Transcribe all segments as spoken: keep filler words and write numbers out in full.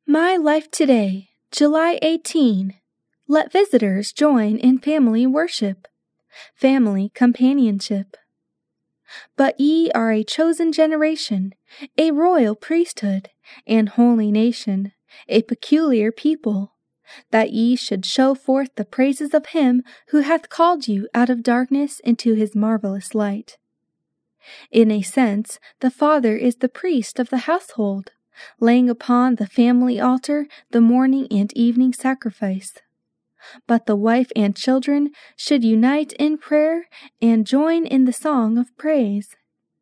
My Life Today, July eighteenth. Let visitors join in family worship. Family companionship. But ye are a chosen generation, a royal priesthood, an holy nation, a peculiar people, that ye should show forth the praises of him who hath called you out of darkness into his marvelous light. In a sense, the father is the priest of the household, laying upon the family altar the morning and evening sacrifice. But the wife and children should unite in prayer and join in the song of praise.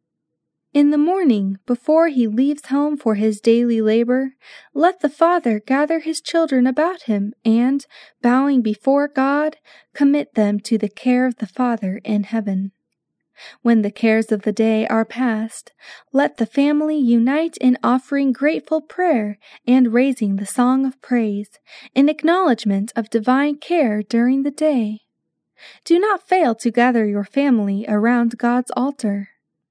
In the morning, before he leaves home for his daily labor, let the father gather his children about him and, bowing before God, commit them to the care of the Father in heaven. When the cares of the day are past, let the family unite in offering grateful prayer and raising the song of praise, in acknowledgement of divine care during the day. Do not fail to gather your family around God's altar.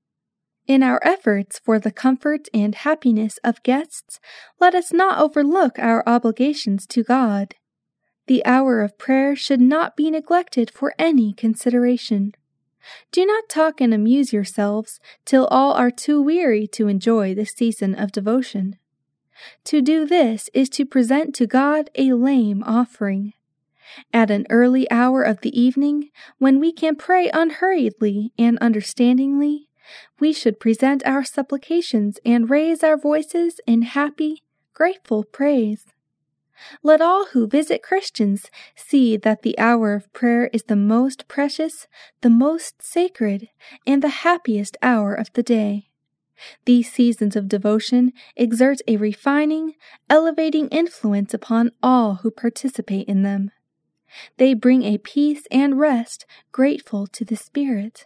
In our efforts for the comfort and happiness of guests, let us not overlook our obligations to God. The hour of prayer should not be neglected for any consideration. Do not talk and amuse yourselves till all are too weary to enjoy the season of devotion. To do this is to present to God a lame offering. At an early hour of the evening, when we can pray unhurriedly and understandingly, we should present our supplications and raise our voices in happy, grateful praise. Let all who visit Christians see that the hour of prayer is the most precious, the most sacred, and the happiest hour of the day. These seasons of devotion exert a refining, elevating influence upon all who participate in them. They bring a peace and rest grateful to the spirit.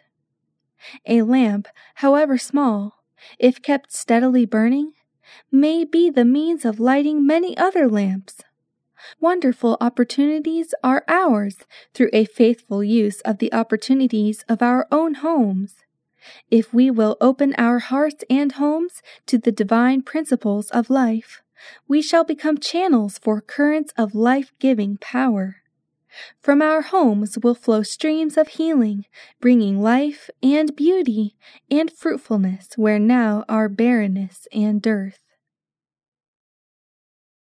A lamp, however small, if kept steadily burning, may be the means of lighting many other lamps. Wonderful opportunities are ours through a faithful use of the opportunities of our own homes. If we will open our hearts and homes to the divine principles of life, we shall become channels for currents of life-giving power. From our homes will flow streams of healing, bringing life and beauty and fruitfulness where now are barrenness and dearth.